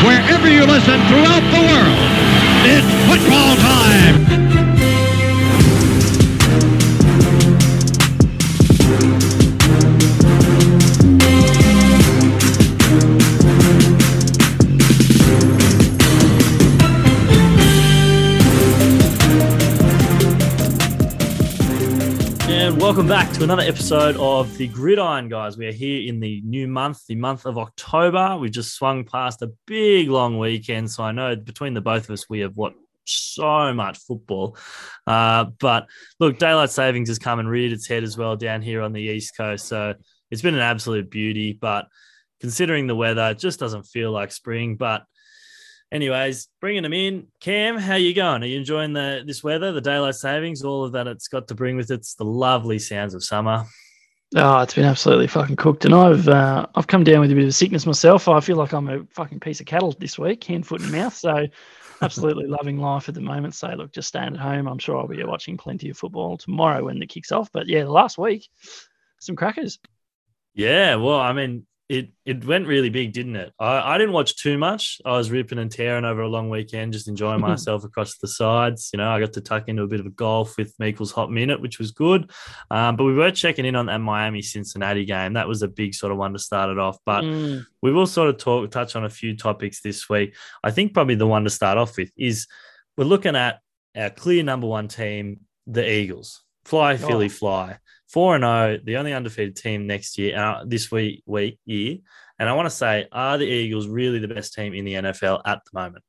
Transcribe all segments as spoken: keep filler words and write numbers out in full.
wherever you listen throughout the world. It's football time! Welcome back to another episode of The Gridiron, guys. We are here in the new month, the month of October. We've just swung past a big, long weekend, so I know between the both of us, we have watched so much football. Uh, but look, daylight savings has come and reared its head as well down here on the East Coast, so it's been an absolute beauty. But considering the weather, it just doesn't feel like spring. But anyways, bringing them in. Cam, how you going? Are you enjoying the this weather, the daylight savings, all of that it's got to bring with it? It's the lovely sounds of summer. Oh, it's been absolutely fucking cooked. And I've uh, I've come down with a bit of sickness myself. I feel like I'm a fucking piece of cattle this week, hand, foot and mouth. So absolutely loving life at the moment. So look, just staying at home. I'm sure I'll be watching plenty of football tomorrow when it kicks off. But yeah, the last week, some crackers. Yeah, well, I mean, It it went really big, didn't it? I, I didn't watch too much. I was ripping and tearing over a long weekend, just enjoying myself across the sides. You know, I got to tuck into a bit of a golf with Meekle's Hot Minute, which was good. Um, but we were checking in on that Miami-Cincinnati game. That was a big sort of one to start it off. But mm. we will sort of talk touch on a few topics this week. I think probably the one to start off with is we're looking at our clear number one team, the Eagles. Fly, oh. Philly, fly. four and oh, the only undefeated team next year, uh, this week, week, year. And I want to say, are the Eagles really the best team in the N F L at the moment?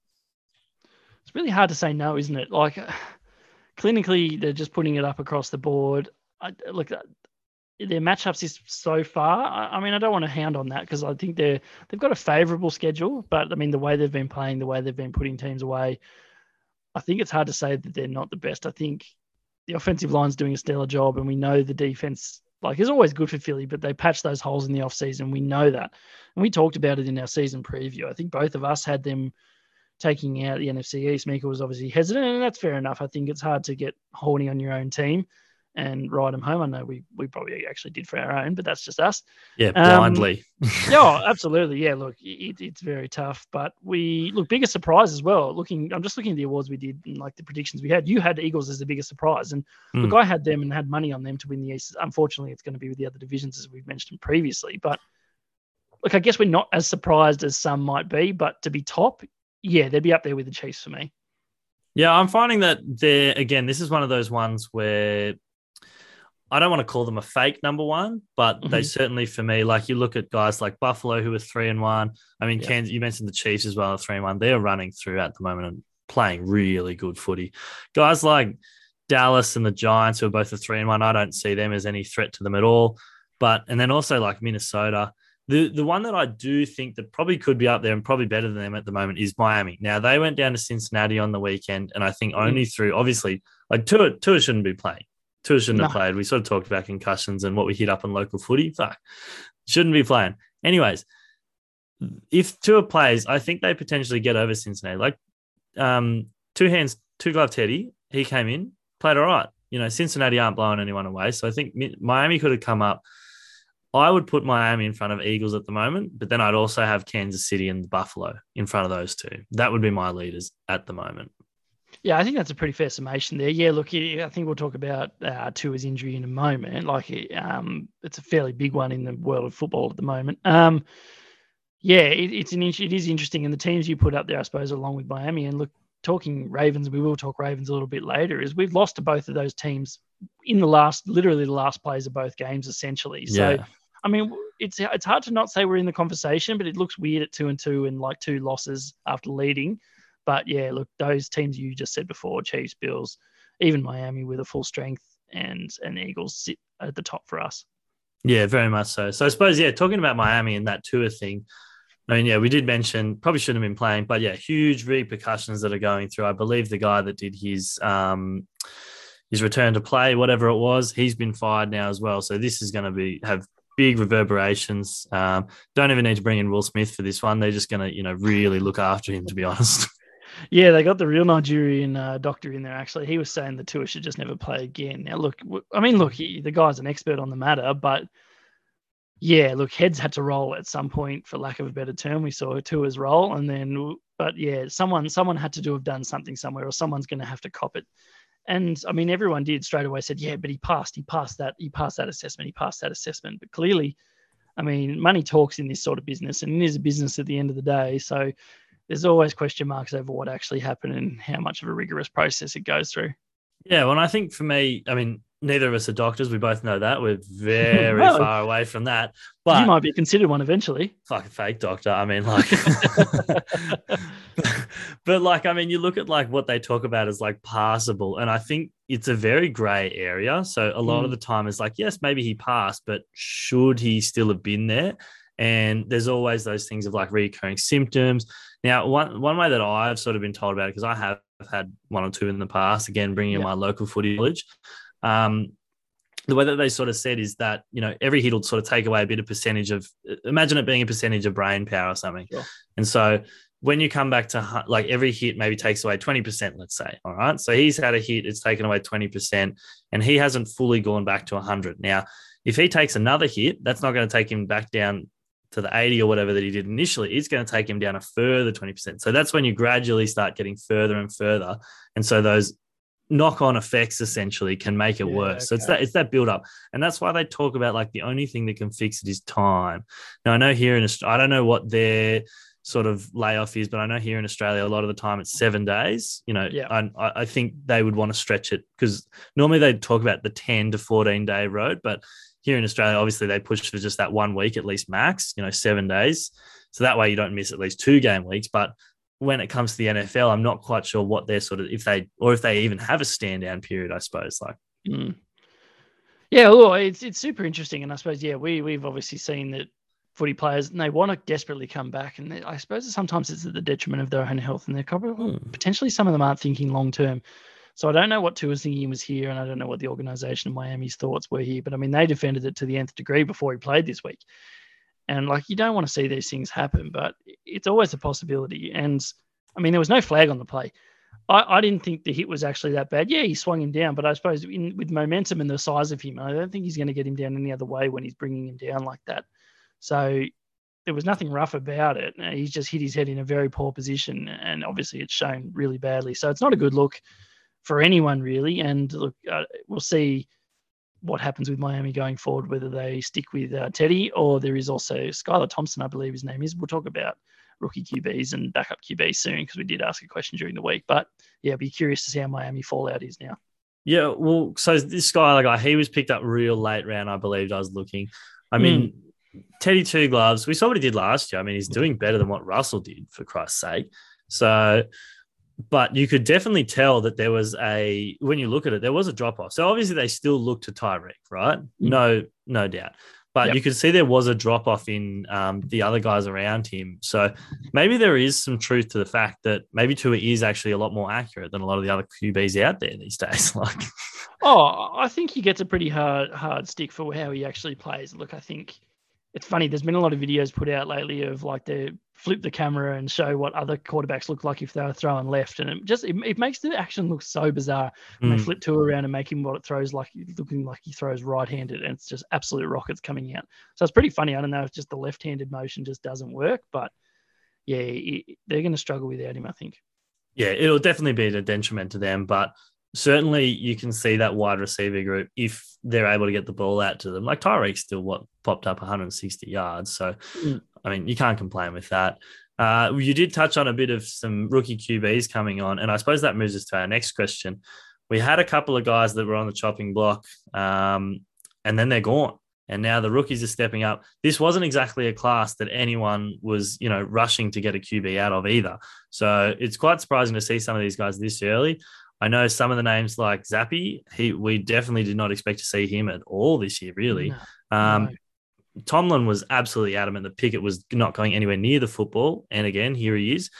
It's really hard to say no, isn't it? Like, clinically, they're just putting it up across the board. I, look, their matchups is so far. I, I mean, I don't want to hound on that because I think they're, they've got a favourable schedule. But, I mean, the way they've been playing, the way they've been putting teams away, I think it's hard to say that they're not the best. I think the offensive line's doing a stellar job, and we know the defense, like, is always good for Philly, but they patch those holes in the offseason. We know that. And we talked about it in our season preview. I think both of us had them taking out the N F C East. Mika was obviously hesitant, and that's fair enough. I think it's hard to get horny on your own team and ride them home. I know we we probably actually did for our own, but that's just us. Yeah, blindly. Um, yeah, absolutely. Yeah, look, it, it's very tough. But we, look, biggest surprise as well. Looking, I'm just looking at the awards we did and like the predictions we had. You had Eagles as the biggest surprise. And mm. look, I had them and had money on them to win the East. Unfortunately, it's going to be with the other divisions as we've mentioned previously. But look, I guess we're not as surprised as some might be. But to be top, yeah, they'd be up there with the Chiefs for me. Yeah, I'm finding that they're, again, this is one of those ones where I don't want to call them a fake number one, but mm-hmm. they certainly, for me, like you look at guys like Buffalo who are three and one. I mean, yeah. Kansas, you mentioned the Chiefs as well, three and one. They're running through at the moment and playing really good footy. Guys like Dallas and the Giants, who are both a three and one, I don't see them as any threat to them at all. But and then also like Minnesota. The the one that I do think that probably could be up there and probably better than them at the moment is Miami. Now, they went down to Cincinnati on the weekend, and I think only mm. through, obviously, like Tua, Tua shouldn't be playing. Tua shouldn't no. have played. We sort of talked about concussions and what we hit up on local footy. Fuck. Shouldn't be playing. Anyways, if Tua plays, I think they potentially get over Cincinnati. Like um, two hands, two glove Teddy, he came in, played all right. You know, Cincinnati aren't blowing anyone away. So I think Miami could have come up. I would put Miami in front of Eagles at the moment, but then I'd also have Kansas City and Buffalo in front of those two. That would be my leaders at the moment. Yeah, I think that's a pretty fair summation there. Yeah, look, I think we'll talk about uh, Tua's injury in a moment. Like, um, it's a fairly big one in the world of football at the moment. Um, yeah, it, it's an it is interesting, and the teams you put up there, I suppose, along with Miami. And look, talking Ravens, we will talk Ravens a little bit later. Is we've lost to both of those teams in the last, literally the last plays of both games, essentially. So, yeah. I mean, it's it's hard to not say we're in the conversation, but it looks weird at two and two and like two losses after leading. But yeah, look, those teams you just said before, Chiefs, Bills, even Miami with a full strength and, and Eagles sit at the top for us. Yeah, very much so. So I suppose, yeah, talking about Miami and that Tua thing, I mean, yeah, we did mention, probably shouldn't have been playing, but yeah, huge repercussions that are going through. I believe the guy that did his um, his return to play, whatever it was, he's been fired now as well. So this is going to be have big reverberations. Um, don't even need to bring in Will Smith for this one. They're just going to, you know, really look after him, to be honest. Yeah, they got the real Nigerian uh, doctor in there, actually. He was saying the Tua should just never play again. Now, look, I mean, look, he, the guy's an expert on the matter, but Yeah, look, heads had to roll at some point, for lack of a better term. We saw Tua's roll, and then, but yeah, someone someone had to do have done something somewhere, or someone's going to have to cop it. And I mean, everyone did straight away said, yeah, but he passed, he passed that, he passed that assessment, he passed that assessment. But clearly, I mean, money talks in this sort of business, and it is a business at the end of the day. So there's always question marks over what actually happened and how much of a rigorous process it goes through. Yeah, well, I think for me, I mean, neither of us are doctors. We both know that. We're very Well, far away from that. But you might be considered one eventually. Fucking fake doctor. I mean, like, but like, I mean, you look at like what they talk about as like passable, and I think it's a very grey area. So a lot Mm. of the time it's like, yes, maybe he passed, but should he still have been there? And there's always those things of like recurring symptoms. Now, one one way that I've sort of been told about it, because I have had one or two in the past, again, bringing in Yeah. my local footy knowledge. Um, the way that they sort of said is that, you know, every hit will sort of take away a bit of percentage of, imagine it being a percentage of brain power or something. Sure. And so when you come back to like every hit maybe takes away twenty percent, let's say. All right. So he's had a hit, it's taken away twenty percent, and he hasn't fully gone back to one hundred. Now, if he takes another hit, that's not going to take him back down to the eighty or whatever that he did initially. It's going to take him down a further twenty percent. So that's when you gradually start getting further and further. And so those knock-on effects essentially can make it Yeah, worse. So it's okay. that it's that build-up. And that's why they talk about like the only thing that can fix it is time. Now, I know here in Australia, I don't know what their sort of layoff is, but I know here in Australia, a lot of the time it's seven days. You know, Yeah. I, I think they would want to stretch it, because normally they talk about the ten to fourteen day road, but here in Australia, obviously they push for just that one week at least max, you know, seven days. So that way you don't miss at least two game weeks. But when it comes to the N F L, I'm not quite sure what they're sort of, if they, or if they even have a stand down period, I suppose. Like, Mm. Yeah, well, it's it's super interesting, and I suppose yeah, we we've obviously seen that footy players, and they want to desperately come back, and they, I suppose sometimes it's at the detriment of their own health, and they're probably Hmm. potentially some of them aren't thinking long term. So I don't know what Tua's thinking was here, and I don't know what the organisation of Miami's thoughts were here, but I mean they defended it to the nth degree before he played this week, and like you don't want to see these things happen, but it's always a possibility. And I mean there was no flag on the play. I, I didn't think the hit was actually that bad. Yeah, he swung him down, but I suppose in, with momentum and the size of him, I don't think he's going to get him down any other way when he's bringing him down like that. So there was nothing rough about it. He's just hit his head in a very poor position, and obviously it's shown really badly. So it's not a good look for anyone really. And look, uh, we'll see what happens with Miami going forward, whether they stick with uh, Teddy, or there is also Skylar Thompson, I believe his name is. We'll talk about rookie Q Bs and backup Q Bs soon, because we did ask a question during the week. But yeah, be curious to see how Miami fallout is now. yeah, well, so this guy, like, he was picked up real late round, I believe. I was looking. I mean, Teddy Two Gloves, we saw what he did last year. I mean, he's doing better than what Russell did, for Christ's sake. So, but you could definitely tell that there was a, when you look at it, there was a drop off. So obviously they still look to Tyreek, right? No, no doubt. But Yep. you could see there was a drop off in um, the other guys around him. So maybe there is some truth to the fact that maybe Tua is actually a lot more accurate than a lot of the other Q Bs out there these days. Like, Oh, I think he gets a pretty hard hard stick for how he actually plays. Look, I think it's funny. There's been a lot of videos put out lately of like they flip the camera and show what other quarterbacks look like if they were throwing left, and it just it, it makes the action look so bizarre when Mm. they flip Tua around and make him what it throws like, looking like he throws right-handed, and it's just absolute rockets coming out. So it's pretty funny. I don't know if just the left-handed motion just doesn't work, but yeah, it, they're going to struggle without him, I think. yeah, it'll definitely be a detriment to them, but certainly you can see that wide receiver group, if they're able to get the ball out to them. Like Tyreek still what popped up one hundred sixty yards. So, Mm. I mean, you can't complain with that. Uh, you did touch on a bit of some rookie Q Bs coming on, and I suppose that moves us to our next question. We had a couple of guys that were on the chopping block, um, and then they're gone. And now the rookies are stepping up. This wasn't exactly a class that anyone was, you know, rushing to get a Q B out of either. So it's quite surprising to see some of these guys this early. I know some of the names like Zappy, he we definitely did not expect to see him at all this year, really. No, um, no. Tomlin was absolutely adamant that Pickett was not going anywhere near the football. And again, here he is.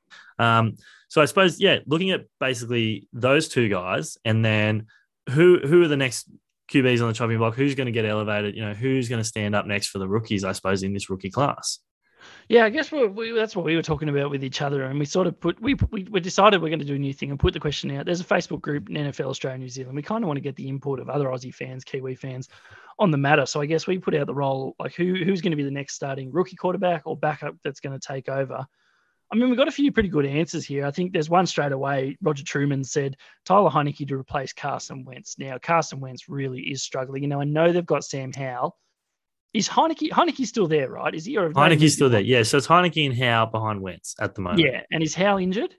Um, so I suppose, yeah, looking at basically those two guys, and then who who are the next Q Bs on the chopping block? Who's going to get elevated? You know, who's going to stand up next for the rookies, I suppose, in this rookie class? Yeah, I guess we, we, that's what we were talking about with each other, and we sort of put we we, we decided we're going to do a new thing and put the question out. There's a Facebook group in N F L Australia New Zealand. We kind of want to get the input of other Aussie fans, Kiwi fans, on the matter. So I guess we put out the role like who who's going to be the next starting rookie quarterback or backup that's going to take over. I mean, we got a few pretty good answers here. I think there's one straight away. Roger Truman said Tyler Heineke to replace Carson Wentz. Now Carson Wentz really is struggling. You know, I know they've got Sam Howell. Is Heineke Heineke's still there, right? Is he? Or Heineke's still there. Yeah, so it's Heineke and Howe behind Wentz at the moment. Yeah, and is Howe injured?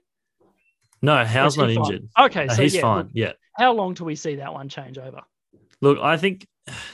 No, Howe's not fine? injured. Okay, no, so he's yeah, fine. Look, yeah. How long till we see that one change over? Look, I think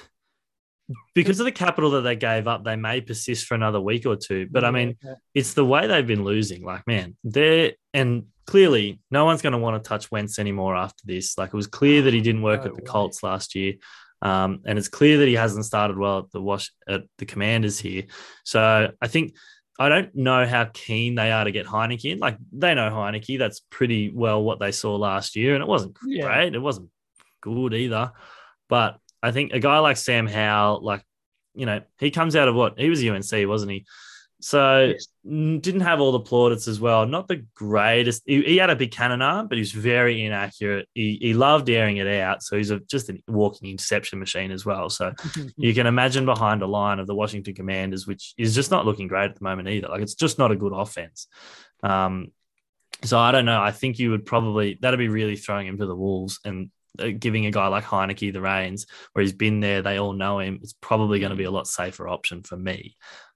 because of the capital that they gave up, they may persist for another week or two. But Yeah, I mean, okay. it's the way they've been losing. Like, man, they're and clearly no one's going to want to touch Wentz anymore after this. Like, it was clear that he didn't work No at the way. Colts last year. Um, and it's clear that he hasn't started well at the wash at the Commanders here. So I think I don't know how keen they are to get Heineke in. Like, they know Heineke. That's pretty well what they saw last year, and it wasn't Yeah. great. It wasn't good either. But I think a guy like Sam Howell, like, you know, he comes out of what? He was U N C, wasn't he? So Yes. n- didn't have all the plaudits as well. Not the greatest. He, he had a big cannon arm, but he was very inaccurate. He, he loved airing it out. So he's a, just a walking interception machine as well. So you can imagine behind a line of the Washington Commanders, which is just not looking great at the moment either. Like, it's just not a good offense. Um, so I don't know. I think you would probably, that'd be really throwing him to the wolves and uh, giving a guy like Heineke the reins where he's been there. They all know him. It's probably going to be a lot safer option for me.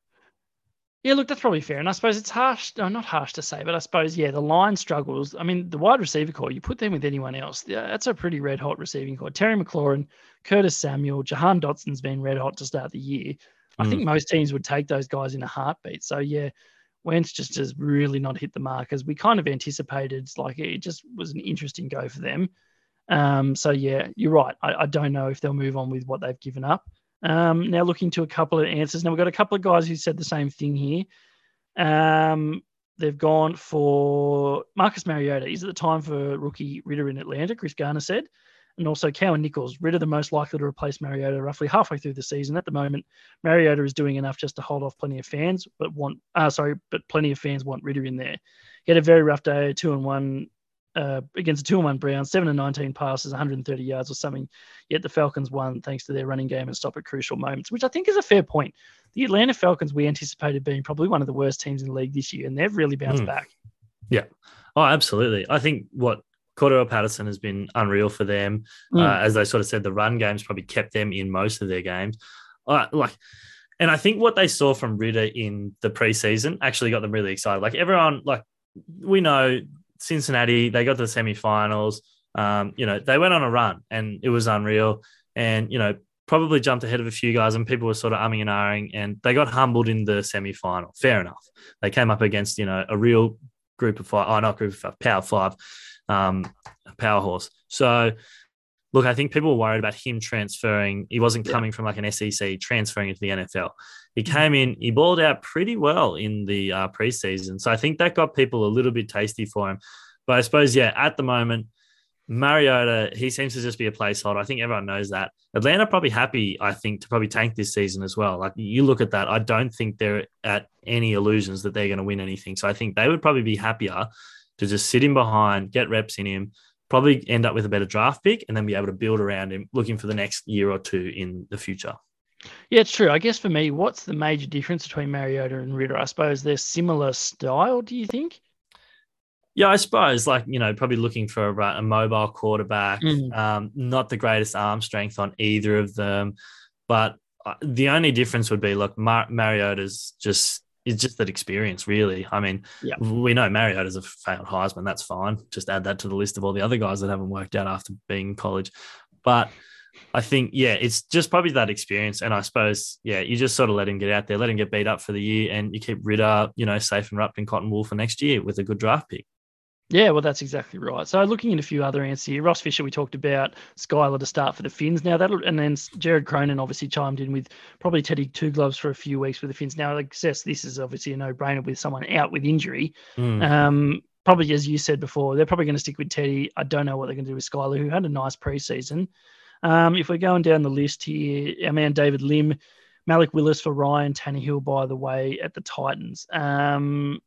Yeah, look, that's probably fair. And I suppose it's harsh, no, not harsh to say, but I suppose, yeah, the line struggles. I mean, the wide receiver core, you put them with anyone else, yeah, that's a pretty red hot receiving core. Terry McLaurin, Curtis Samuel, Jahan Dotson's been red hot to start the year. I Mm. think most teams would take those guys in a heartbeat. So, yeah, Wentz just has really not hit the mark as we kind of anticipated. Like, it just was an interesting go for them. Um, so, yeah, you're right. I, I don't know if they'll move on with what they've given up. Um, now looking to a couple of answers. Now we've got a couple of guys who said the same thing here. Um, they've gone for Marcus Mariota. Is it the time for rookie Ritter in Atlanta? Chris Garner said. And also Cowan Nichols, Ritter the most likely to replace Mariota roughly halfway through the season. At the moment, Mariota is doing enough just to hold off plenty of fans, but want uh, sorry, but plenty of fans want Ritter in there. He had a very rough day, two and one uh, against a two and one Browns, seven and nineteen passes, one hundred thirty yards or something. Yet the Falcons won thanks to their running game and stop at crucial moments, which I think is a fair point. The Atlanta Falcons we anticipated being probably one of the worst teams in the league this year, and they've really bounced Mm. back. Yeah. Oh, absolutely. I think what Cordero Patterson has been unreal for them. Mm. Uh, as they sort of said, the run game's probably kept them in most of their games. Uh, like, and I think what they saw from Ritter in the preseason actually got them really excited. Like, everyone, like, we know Cincinnati, they got to the semifinals. Um, you know, they went on a run and it was unreal. And, you know, probably jumped ahead of a few guys and people were sort of umming and ahhing and they got humbled in the semifinal. Fair enough. They came up against, you know, a real group of five, oh, not group of five, power five, um, power horse. So, look, I think people were worried about him transferring. He wasn't coming yeah. from like an S E C, transferring into the N F L. He came in, he balled out pretty well in the uh, preseason. So I think that got people a little bit tasty for him. But I suppose, yeah, at the moment, Mariota, he seems to just be a placeholder. I think everyone knows that. Atlanta probably happy, I think, to probably tank this season as well. Like, you look at that, I don't think they're at any illusions that they're going to win anything. So I think they would probably be happier to just sit him behind, get reps in him, probably end up with a better draft pick and then be able to build around him, looking for the next year or two in the future. Yeah, it's true. I guess for me, what's the major difference between Mariota and Ritter? I suppose they're similar style, do you think? Yeah, I suppose, like, you know, probably looking for a, a mobile quarterback, Mm. um, not the greatest arm strength on either of them. But the only difference would be, look, Mar- Mariota's just, it's just that experience, really. I mean, yeah. we know Mariota's a failed Heisman. That's fine. Just add that to the list of all the other guys that haven't worked out after being in college. But I think, yeah, it's just probably that experience. And I suppose, yeah, you just sort of let him get out there, let him get beat up for the year, and you keep Ritter, you know, safe and wrapped in cotton wool for next year with a good draft pick. Yeah, well, that's exactly right. So looking at a few other answers here, Ross Fisher, we talked about Skylar to start for the Finns. Now that'll, and then Jared Cronin obviously chimed in with probably Teddy Two Gloves for a few weeks with the Finns. Now, I guess this is obviously a no-brainer with someone out with injury. Mm. Um, probably, as you said before, they're probably going to stick with Teddy. I don't know what they're going to do with Skylar, who had a nice preseason. Um, if we're going down the list here, our man David Lim, Malik Willis for Ryan Tannehill, by the way, at the Titans. Um,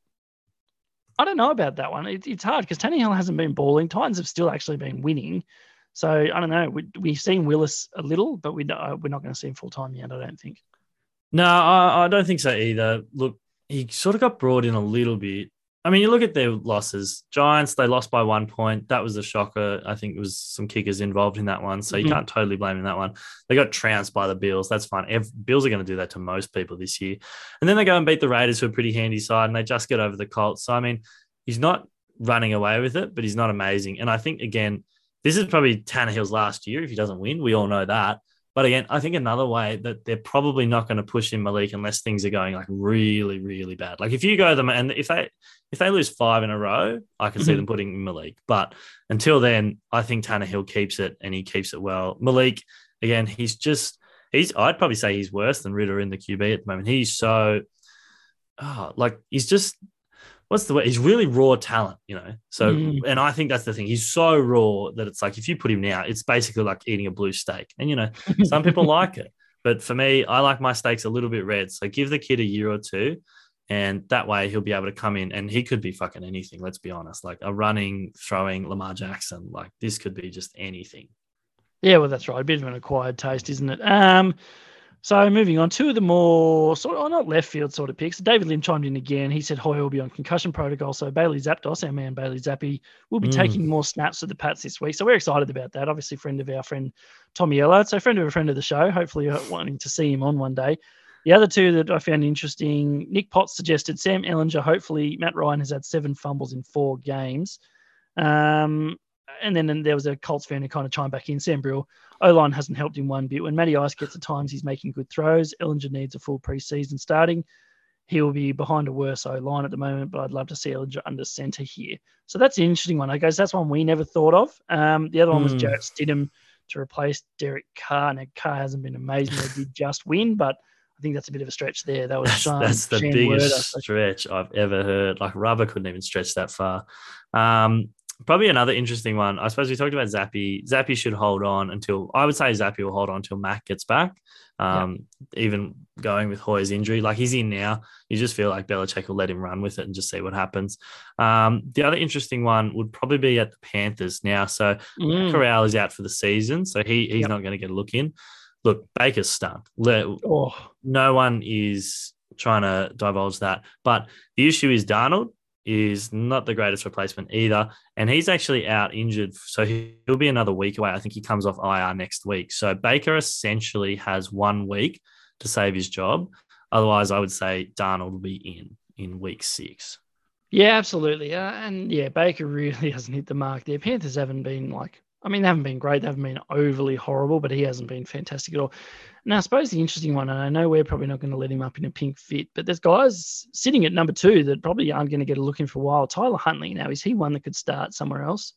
I don't know about that one. It, it's hard because Tannehill hasn't been balling. Titans have still actually been winning. So I don't know. We, we've seen Willis a little, but we, uh, we're not going to see him full time yet, I don't think. No, I, I don't think so either. Look, he sort of got brought in a little bit. I mean, you look at their losses. Giants, they lost by one point. That was a shocker. I think it was some kickers involved in that one, so you mm-hmm. can't totally blame him in that one. They got trounced by the Bills. That's fine. Ev- Bills are going to do that to most people this year. And then they go and beat the Raiders, who are a pretty handy side, and they just get over the Colts. So, I mean, he's not running away with it, but he's not amazing. And I think, again, this is probably Tannehill's last year if he doesn't win. We all know that. But again, I think another way that they're probably not going to push in Malik unless things are going like really, really bad. Like if you go them and if they if they lose five in a row, I can mm-hmm. see them putting in Malik. But until then, I think Tannehill keeps it and he keeps it well. Malik, again, he's just he's I'd probably say he's worse than Ritter in the Q B at the moment. He's so oh, like he's just what's the way? He's really raw talent, you know. So, mm. and I think that's the thing. He's so raw that it's like if you put him now, it's basically like eating a blue steak. And you know, some people like it, but for me, I like my steaks a little bit red. So give the kid a year or two, and that way he'll be able to come in, and he could be fucking anything. Let's be honest, like a running, throwing Lamar Jackson. Like this could be just anything. Yeah, well, that's right. A bit of an acquired taste, isn't it? Um. So moving on, two of the more sort of not left field sort of picks. David Lim chimed in again. He said Hoyer will be on concussion protocol. So Bailey Zapdos, our man Bailey Zappi, will be mm. taking more snaps for the Pats this week. So we're excited about that. Obviously, friend of our friend Tommy Ellard. So friend of a friend of the show. Hopefully, you're wanting to see him on one day. The other two that I found interesting, Nick Potts suggested Sam Ellinger. Hopefully, Matt Ryan has had seven fumbles in four games. Um, and then, then there was a Colts fan who kind of chimed back in. Sam Brill, O-line hasn't helped him one bit. When Matty Ice gets at times, he's making good throws. Ellinger needs a full preseason starting. He will be behind a worse O-line at the moment, but I'd love to see Ellinger under center here. So that's an interesting one. I guess that's one we never thought of. Um, the other one was mm. Jarrett Stidham to replace Derek Carr. Now, Carr hasn't been amazing. They did just win, but I think that's a bit of a stretch there. That was that's, Sean, that's the Shane biggest Werder. stretch I've ever heard. Like rubber couldn't even stretch that far. Um, Probably another interesting one. I suppose we talked about Zappi. Zappi should hold on until, I would say Zappi will hold on until Mac gets back. Um, yeah. Even going with Hoyer's injury, like he's in now. You just feel like Belichick will let him run with it and just see what happens. Um, the other interesting one would probably be at the Panthers now. So mm. Corral is out for the season, so he he's yep. not going to get a look in. Look, Baker's stunk. Oh. No one is trying to divulge that. But the issue is Darnold is not the greatest replacement either. And he's actually out injured. So he'll be another week away. I think he comes off I R next week. So Baker essentially has one week to save his job. Otherwise, I would say Darnold will be in in week six. Yeah, absolutely. Uh, and yeah, Baker really hasn't hit the mark there. Panthers haven't been like, I mean, they haven't been great. They haven't been overly horrible, but he hasn't been fantastic at all. Now, I suppose the interesting one, and I know we're probably not going to let him up in a pink fit, but there's guys sitting at number two that probably aren't going to get a look in for a while. Tyler Huntley, now, is he one that could start somewhere else?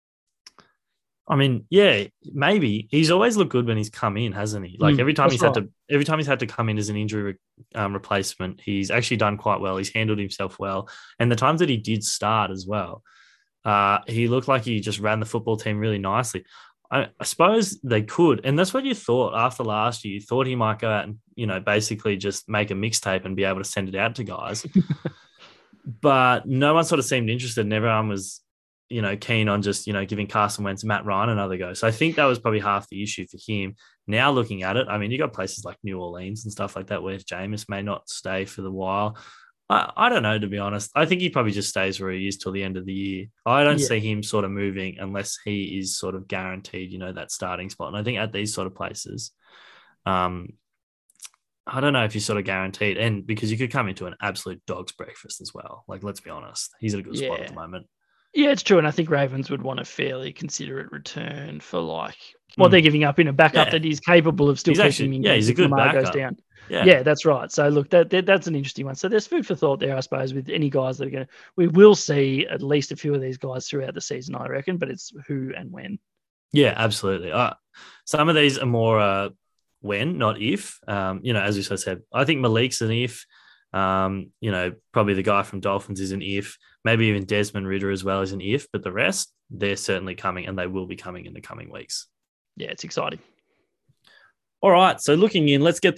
I mean, yeah, maybe. He's always looked good when he's come in, hasn't he? Like mm, every time he's right. had to, every time he's had to come in as an injury um, replacement, he's actually done quite well. He's handled himself well, and the times that he did start as well, uh, he looked like he just ran the football team really nicely. I, I suppose they could, and that's what you thought after last year. You thought he might go out and you know basically just make a mixtape and be able to send it out to guys, but no one sort of seemed interested, and everyone was. you know, keen on just, you know, giving Carson Wentz, Matt Ryan another go. So I think that was probably half the issue for him. Now looking at it, I mean, you got places like New Orleans and stuff like that where Jameis may not stay for the while. I, I don't know, to be honest. I think he probably just stays where he is till the end of the year. I don't yeah. see him sort of moving unless he is sort of guaranteed, you know, that starting spot. And I think at these sort of places, um, I don't know if he's sort of guaranteed. And because you could come into an absolute dog's breakfast as well. Like, let's be honest. He's at a good yeah. spot at the moment. Yeah, it's true. And I think Ravens would want a fairly considerate return for like what mm. they're giving up in a backup yeah. that is capable of still he's keeping actually, him yeah, he's a good Lamar backup. goes down. Yeah. yeah, that's right. So look, that, that that's an interesting one. So there's food for thought there, I suppose, with any guys that are going to, we will see at least a few of these guys throughout the season, I reckon, but it's who and when. Yeah, absolutely. Uh, some of these are more uh, when, not if. Um, you know, as you said, I think Malik's an if. Um, you know, probably the guy from Dolphins is an if, maybe even Desmond Ridder as well is an if, but the rest, they're certainly coming and they will be coming in the coming weeks. Yeah, it's exciting. All right. So looking in, let's get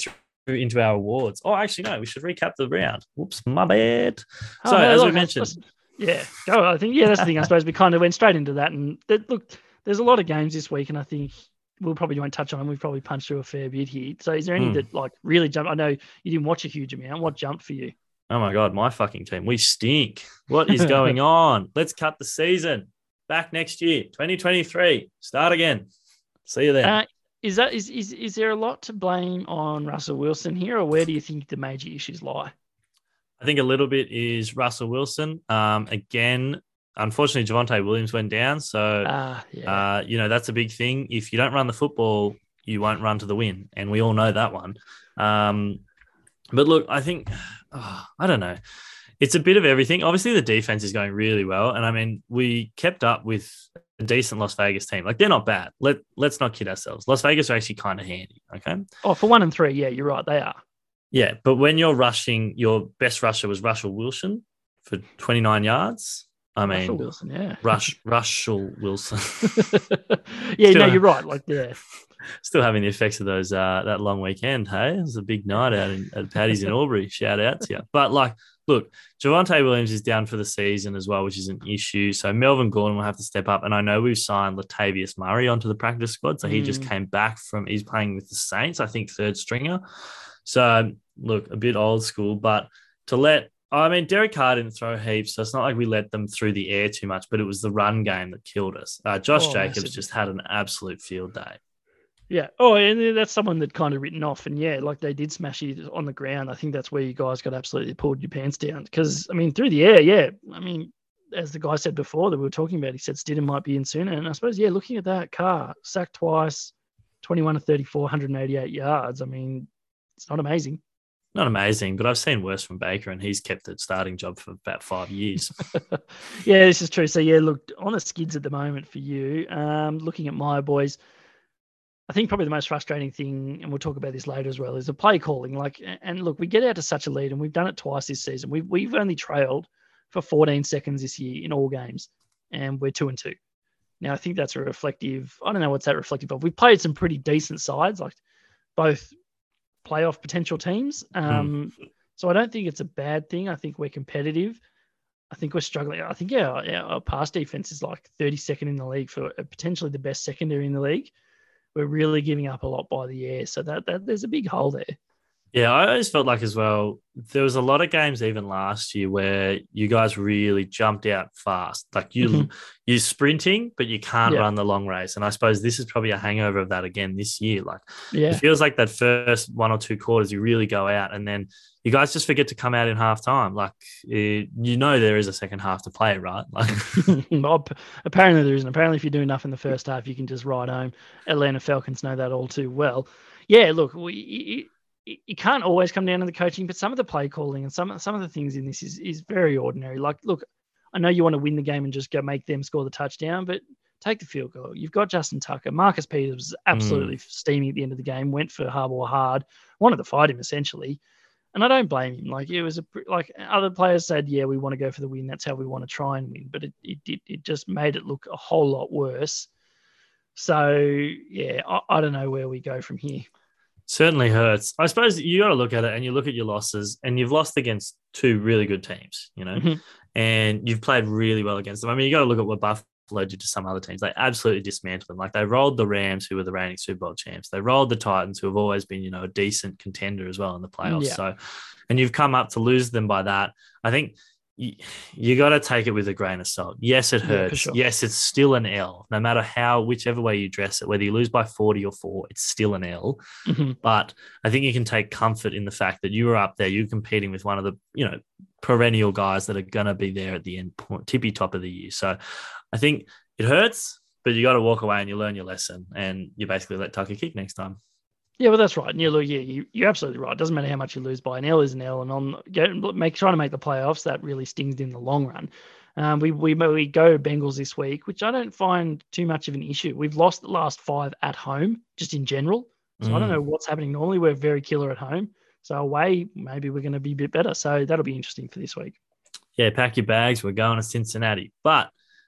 into our awards. Oh, actually, no, we should recap the round. Whoops, my bad. Oh, So, no, as look, we I- mentioned, yeah, go. I think yeah, that's the thing. I suppose we kind of went straight into that, and that, look, there's a lot of games this week, and I think we'll probably won't touch on them. We've probably punched through a fair bit here. So, is there any Hmm. that like really jumped? I know you didn't watch a huge amount. What jumped for you? oh my God, my fucking team, we stink. What is going on? Let's cut the season. Back next year, twenty twenty-three. Start again. See you then. Uh, is that is, is is there a lot to blame on Russell Wilson here, or where do you think the major issues lie? I think a little bit is Russell Wilson. Um, again, unfortunately, Javonte Williams went down. So, Uh, yeah. uh, you know, that's a big thing. If you don't run the football, you won't run to the win. And we all know that one. Um, but look, I think, oh, I don't know. It's a bit of everything. Obviously, the defense is going really well. And I mean, we kept up with a decent Las Vegas team. Like, they're not bad. Let, let's not kid ourselves. Las Vegas are actually kind of handy. Okay. Oh, for one and three, yeah, you're right. They are. Yeah, but when you're rushing, your best rusher was Russell Wilson for twenty-nine yards. I mean, Russell Wilson, yeah. Rush, Russell Wilson. yeah, Still- no, you're right. Like, yeah. Still having the effects of those uh, that long weekend. Hey, it was a big night out in, at Paddy's in Albury. Shout out to you. But like, look, Javonte Williams is down for the season as well, which is an issue. So Melvin Gordon will have to step up. And I know we've signed Latavius Murray onto the practice squad. So he just Mm. came back from, he's playing with the Saints, I think third stringer. So look, a bit old school, but to let, I mean, Derek Carr didn't throw heaps, so it's not like we let them through the air too much, but it was the run game that killed us. Uh, Josh Oh, Jacobs massive. just had an absolute field day. Yeah. Oh, and that's someone that kind of written off. And yeah, like they did smash you on the ground. I think that's where you guys got absolutely pulled your pants down. Because, I mean, through the air, yeah. I mean, as the guy said before that we were talking about, he said Stidham might be in sooner. And I suppose, yeah, looking at that car, sacked twice, twenty-one to thirty-four, one hundred eighty-eight yards. I mean, it's not amazing. Not amazing, but I've seen worse from Baker, and he's kept the starting job for about five years. Yeah, this is true. So, yeah, look, on the skids at the moment for you, um, looking at my boys, I think probably the most frustrating thing, and we'll talk about this later as well, is the play calling. Like, and look, we get out to such a lead, and we've done it twice this season. We've we've only trailed for fourteen seconds this year in all games, and we're two and two. Now, I think that's a reflective. I don't know what's that reflective of. We've played some pretty decent sides, like both playoff potential teams. Um, So I don't think it's a bad thing. I think we're competitive. I think we're struggling. I think yeah, our, our pass defense is like thirty-second in the league for potentially the best secondary in the league. We're really giving up a lot by the air. So that, that there's a big hole there. Yeah, I always felt like as well, there was a lot of games even last year where you guys really jumped out fast. Like you, Mhm. you're sprinting, but you can't Yeah. run the long race. And I suppose this is probably a hangover of that again this year. Like Yeah. it feels like that first one or two quarters, you really go out and then you guys just forget to come out in half time. Like eh, you know there is a second half to play, right? Like Well, p- apparently there isn't. Apparently, if you do enough in the first half, you can just ride home. Atlanta Falcons know that all too well. Yeah, look, we, you, you can't always come down to the coaching, but some of the play calling and some some of the things in this is is very ordinary. Like, look, I know you want to win the game and just go make them score the touchdown, but take the field goal. You've got Justin Tucker. Marcus Peters was absolutely steaming at the end of the game, went for Harbaugh hard, wanted to fight him essentially. And I don't blame him. Like it was a like other players said, yeah, we want to go for the win. That's how we want to try and win. But it it it, it just made it look a whole lot worse. So yeah, I, I don't know where we go from here. certainly hurts. I suppose you got to look at it and you look at your losses and you've lost against two really good teams, you know, Mhm. and you've played really well against them. I mean, you got to look at what Buffalo did to some other teams. They absolutely dismantled them. Like they rolled the Rams, who were the reigning Super Bowl champs. They rolled the Titans, who have always been, you know, a decent contender as well in the playoffs. Yeah. So, and you've come up to lose them by that. I think you, you got to take it with a grain of salt. Yes, it Yeah, for hurts. sure. Yes, it's still an L. No matter how, whichever way you dress it, whether you lose by forty or four, it's still an L. Mhm. But I think you can take comfort in the fact that you were up there, you're competing with one of the, you know, perennial guys that are going to be there at the end, point, tippy top of the year. So I think it hurts, but you got to walk away and you learn your lesson and you basically let Tucker kick next time. Yeah, well, that's right. And you look, yeah, you, you're absolutely right. It doesn't matter how much you lose by. An L is an L, and on get, make trying to make the playoffs, that really stings in the long run. Um, we we we go Bengals this week, which I don't find too much of an issue. We've lost the last five at home, just in general. So I don't Mm. know what's happening. Normally we're very killer at home, so away maybe we're going to be a bit better. So that'll be interesting for this week. Yeah, pack your bags. We're going to Cincinnati. But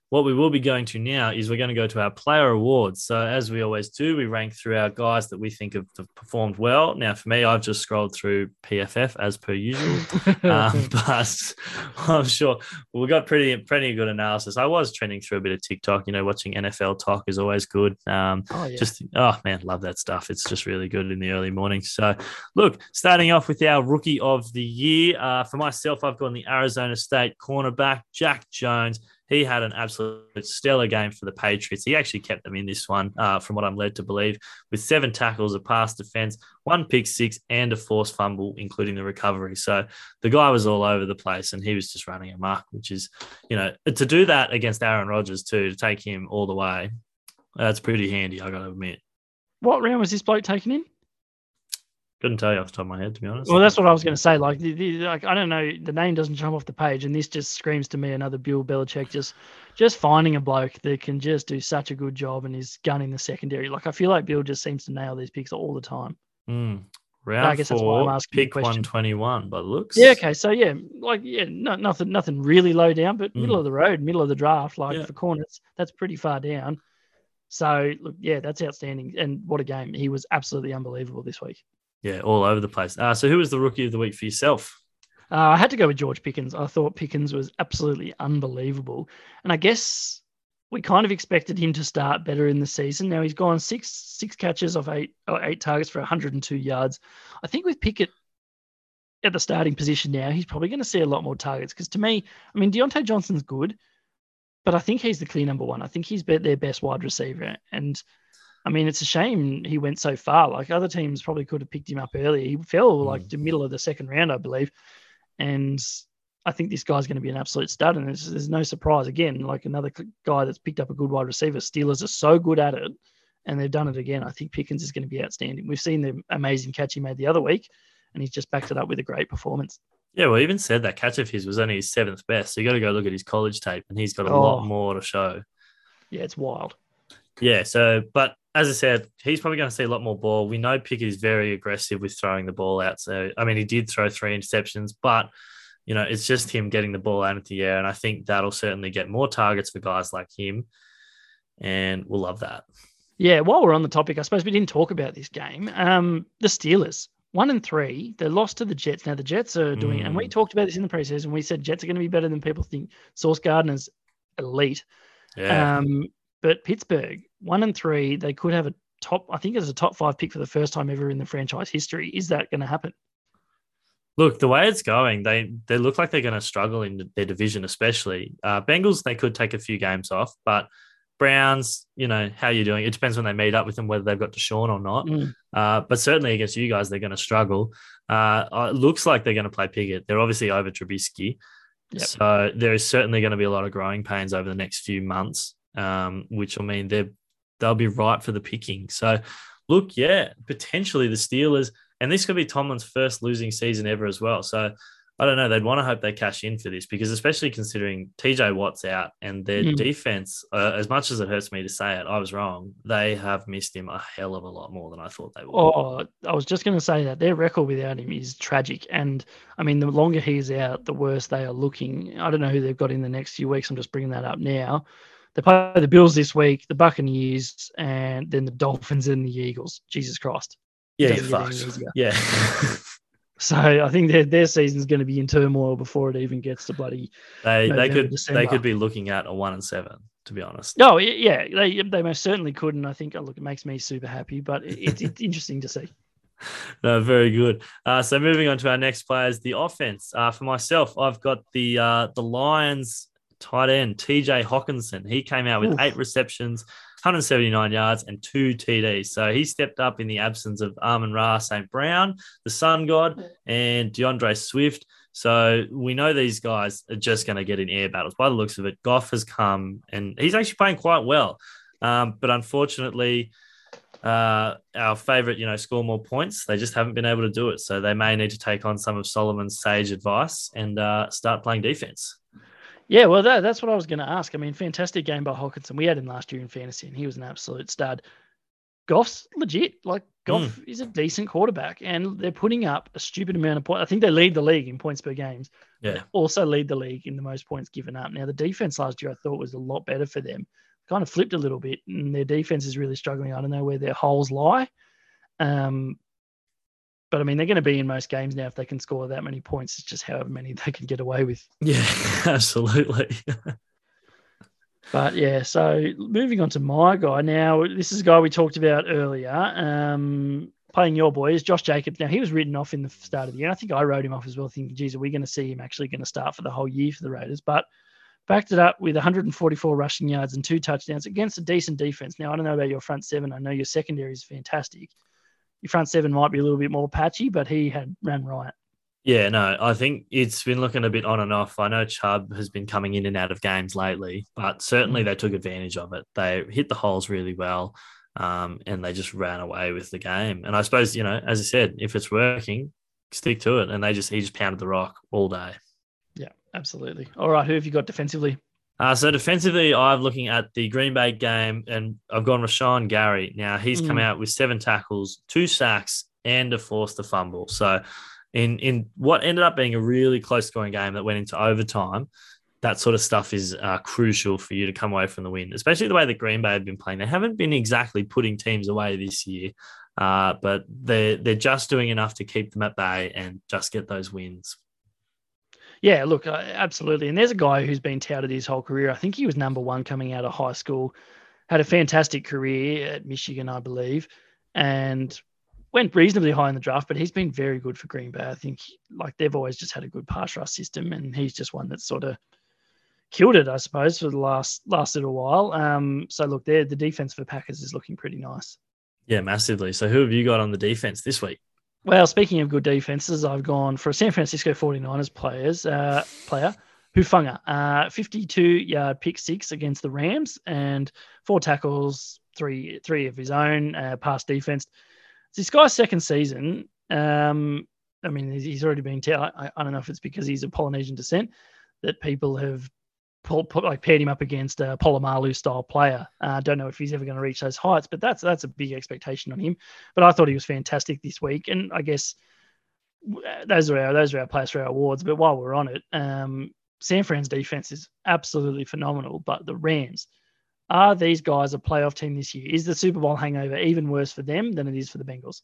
what we will be going to now is we're going to go to our player awards. So as we always do, we rank through our guys that we think have, have performed well. Now, for me, I've just scrolled through P F F as per usual, um, but I'm sure we got pretty pretty good analysis. I was trending through a bit of TikTok. You know, watching N F L talk is always good. Um, Oh, yeah. Just oh man, love that stuff. It's just really good in the early morning. So, look, starting off with our rookie of the year. Uh, for myself, I've gone the Arizona State cornerback Jack Jones. He had an absolute stellar game for the Patriots. He actually kept them in this one, uh, from what I'm led to believe, with seven tackles, a pass defense, one pick six, and a forced fumble, including the recovery. So the guy was all over the place, and he was just running amok, which is, you know, to do that against Aaron Rodgers too, to take him all the way, that's pretty handy, I got to admit. What round was this bloke taken in? Couldn't tell you off the top of my head, to be honest. Well, that's what I was going to say. Like, the, the, like, I don't know, the name doesn't jump off the page, and this just screams to me another Bill Belichick just, just finding a bloke that can just do such a good job and is gunning the secondary. Like, I feel like Bill just seems to nail these picks all the time. Mm. Round I guess that's why I'm four, asking the pick question. one twenty-one, but looks. Yeah. Okay. So yeah, like yeah, no, nothing, nothing really low down, but Mm. middle of the road, middle of the draft. Like Yeah. for corners, that's pretty far down. So look, yeah, that's outstanding. And what a game! He was absolutely unbelievable this week. Yeah, all over the place. Uh, so who was the rookie of the week for yourself? Uh, I had to go with George Pickens. I thought Pickens was absolutely unbelievable. And I guess we kind of expected him to start better in the season. Now he's gone six six catches off eight or eight targets for one hundred two yards. I think with Pickett at the starting position now, he's probably going to see a lot more targets. Because to me, I mean, Deontay Johnson's good, but I think he's the clear number one. I think he's their best wide receiver. And I mean, it's a shame he went so far. Like other teams probably could have picked him up earlier. He fell like Mm. the middle of the second round, I believe. And I think this guy's going to be an absolute stud. And there's, there's no surprise. Again, like another guy that's picked up a good wide receiver. Steelers are so good at it, and they've done it again. I think Pickens is going to be outstanding. We've seen the amazing catch he made the other week, and he's just backed it up with a great performance. Yeah, well, even said that catch of his was only his seventh best. So you got to go look at his college tape, and he's got a Oh. lot more to show. Yeah, it's wild. Yeah, so, but as I said, he's probably going to see a lot more ball. We know Pickett is very aggressive with throwing the ball out. So, I mean, he did throw three interceptions, but, you know, it's just him getting the ball out into the air. And I think that'll certainly get more targets for guys like him. And we'll love that. Yeah, while we're on the topic, I suppose we didn't talk about this game. Um, the Steelers, one and three, they lost to the Jets. Now, the Jets are doing, Mm. and we talked about this in the preseason. We said Jets are going to be better than people think. Sauce Gardner's elite. Yeah. Um, but Pittsburgh, one and three, they could have a top, I think it's a top five pick for the first time ever in the franchise history. Is that going to happen? Look, the way it's going, they they look like they're going to struggle in their division, especially. Uh, Bengals, they could take a few games off, but Browns, you know, how you doing? It depends when they meet up with them, whether they've got Deshaun or not. Mm. Uh, but certainly against you guys, they're going to struggle. Uh, it looks like they're going to play Pickett. They're obviously over Trubisky. Yep. So there is certainly going to be a lot of growing pains over the next few months, um, which will mean they're, they'll be ripe for the picking. So, look, yeah, potentially the Steelers, and this could be Tomlin's first losing season ever as well. So, I don't know. They'd want to hope they cash in for this because especially considering T J Watt's out and their Mm. defense, uh, as much as it hurts me to say it, I was wrong. They have missed him a hell of a lot more than I thought they would. Oh, I was just going to say that their record without him is tragic. And I mean, the longer he's out, the worse they are looking. I don't know who they've got in the next few weeks. I'm just bringing that up now. They play the Bills this week, the Buccaneers, and then the Dolphins and the Eagles. Jesus Christ. yeah, you're doesn't get any fucked. easier. Yeah. So I think their their season's going to be in turmoil before it even gets to bloody. they they November, could December. they could be looking at a one and seven, to be honest. Oh yeah, they they most certainly could, and I think oh, look, it makes me super happy. But it, it's it's interesting to see. No, very good. Uh, so moving on to our next players, the offense. Uh, for myself, I've got the uh, the Lions tight end T J Hawkinson. He came out with Oof. eight receptions, one hundred seventy-nine yards, and two T Ds. So he stepped up in the absence of Amon-Ra Saint Brown, the Sun God, and DeAndre Swift. So we know these guys are just going to get in air battles. By the looks of it, Goff has come, and he's actually playing quite well. Um, but unfortunately, uh, our favorite, you know, score more points. They just haven't been able to do it. So they may need to take on some of Solomon's sage advice and uh, start playing defense. Yeah, well, that, that's what I was going to ask. I mean, fantastic game by Hawkinson. We had him last year in fantasy, and he was an absolute stud. Goff's legit. Like Goff mm. is a decent quarterback, and they're putting up a stupid amount of points. I think they lead the league in points per games. Yeah. They also lead the league in the most points given up. Now, the defense last year I thought was a lot better for them. Kind of flipped a little bit, and their defense is really struggling. I don't know where their holes lie. Um, but I mean, they're going to be in most games now if they can score that many points. It's just however many they can get away with. Yeah, absolutely. But yeah, so moving on to my guy. Now, this is a guy we talked about earlier. Um, playing your boys, Josh Jacobs. Now, he was written off in the start of the year. I think I wrote him off as well, thinking, geez, are we going to see him actually going to start for the whole year for the Raiders? But backed it up with one hundred forty-four rushing yards and two touchdowns against a decent defense. Now, I don't know about your front seven. I know your secondary is fantastic. Your front seven might be a little bit more patchy, but he had ran riot. Yeah, no, I think it's been looking a bit on and off. I know Chubb has been coming in and out of games lately, but certainly they took advantage of it. They hit the holes really well, um, and they just ran away with the game. And I suppose, you know, as I said, if it's working, stick to it. And they just he just pounded the rock all day. Yeah, absolutely. All right, who have you got defensively? Uh, so defensively, I'm looking at the Green Bay game, and I've gone Rashawn Gary. Now, he's mm. come out with seven tackles, two sacks, and a forced a fumble. So in in what ended up being a really close scoring game that went into overtime, that sort of stuff is uh, crucial for you to come away from the win, especially the way that Green Bay have been playing. They haven't been exactly putting teams away this year, uh, but they're, they're just doing enough to keep them at bay and just get those wins. Yeah, look, uh, absolutely. And there's a guy who's been touted his whole career. I think he was number one coming out of high school, had a fantastic career at Michigan, I believe, and went reasonably high in the draft, but he's been very good for Green Bay. I think like they've always just had a good pass rush system, and he's just one that's sort of killed it, I suppose, for the last last little while. Um, so look, there the defense for Packers is looking pretty nice. Yeah, massively. So who have you got on the defense this week? Well, speaking of good defenses, I've gone for a San Francisco forty-niners players, uh, player, Hufanga, uh, fifty-two-yard pick six against the Rams and four tackles, three three of his own, uh, pass defense. It's this guy's second season. Um, I mean, he's already been t- I, I don't know if it's because he's of Polynesian descent that people have pull, put, like paired him up against a Polamalu-style player. I uh, don't know if he's ever going to reach those heights, but that's that's a big expectation on him. But I thought he was fantastic this week, and I guess those are our those are our players for our awards. But while we're on it, um, San Fran's defense is absolutely phenomenal. But the Rams, are these guys a playoff team this year? Is the Super Bowl hangover even worse for them than it is for the Bengals?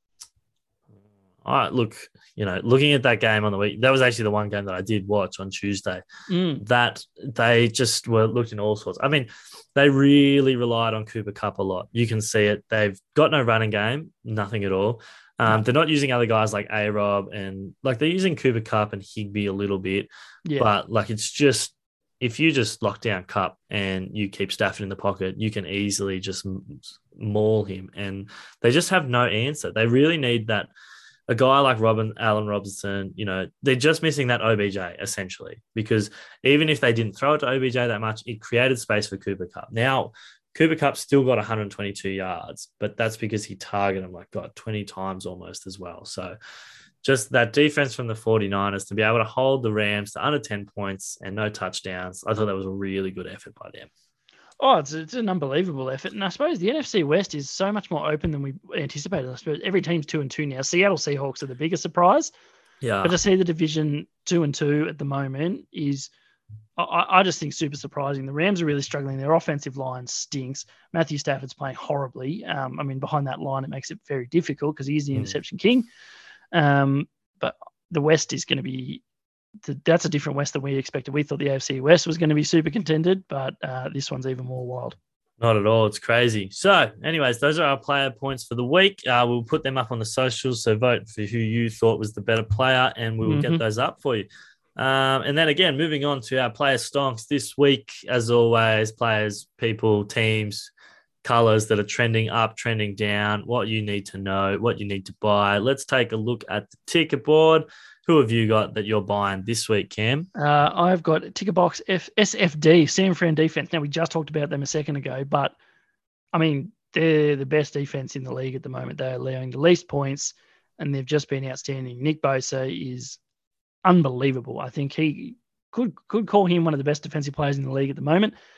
All right, look, you know, looking at that game on the week, that was actually the one game that I did watch on Tuesday. Mm. That they just were looked in all sorts. I mean, they really relied on Cooper Kupp a lot. You can see it. They've got no running game, nothing at all. Um, no. They're not using other guys like A-Rob and like they're using Cooper Kupp and Higbee a little bit. Yeah. But like it's just, if you just lock down Kupp and you keep Stafford in the pocket, you can easily just maul him. And they just have no answer. They really need that. A guy like Robin, Allen Robinson, you know, they're just missing that O B J essentially, because even if they didn't throw it to O B J that much, it created space for Cooper Kupp. Now, Cooper Kupp still got one hundred twenty-two yards, but that's because he targeted him like God, twenty times almost as well. So just that defense from the forty-niners to be able to hold the Rams to under ten points and no touchdowns, I thought that was a really good effort by them. Oh, it's, it's an unbelievable effort. And I suppose the N F C West is so much more open than we anticipated. I suppose every team's two and two now. Seattle Seahawks are the biggest surprise. Yeah. But to see the division two and two at the moment is, I, I just think, super surprising. The Rams are really struggling. Their offensive line stinks. Matthew Stafford's playing horribly. Um, I mean, behind that line, it makes it very difficult because he's the mm. interception king. Um, but the West is going to be, that's a different West than we expected. We thought the A F C West was going to be super contended, but uh, this one's even more wild. Not at all. It's crazy. So anyways, those are our player points for the week. Uh, we'll put them up on the socials. So vote for who you thought was the better player and we will mm-hmm. get those up for you. Um, and then again, moving on to our player stonks this week, as always, players, people, teams, colors that are trending up, trending down, what you need to know, what you need to buy. Let's take a look at the ticket board. Who have you got that you're buying this week, Cam? Uh, I've got Ticker Box F- S F D, San Fran defense. Now, we just talked about them a second ago, but, I mean, they're the best defense in the league at the moment. They're allowing the least points, and they've just been outstanding. Nick Bosa is unbelievable. I think he could could call him one of the best defensive players in the league at the moment.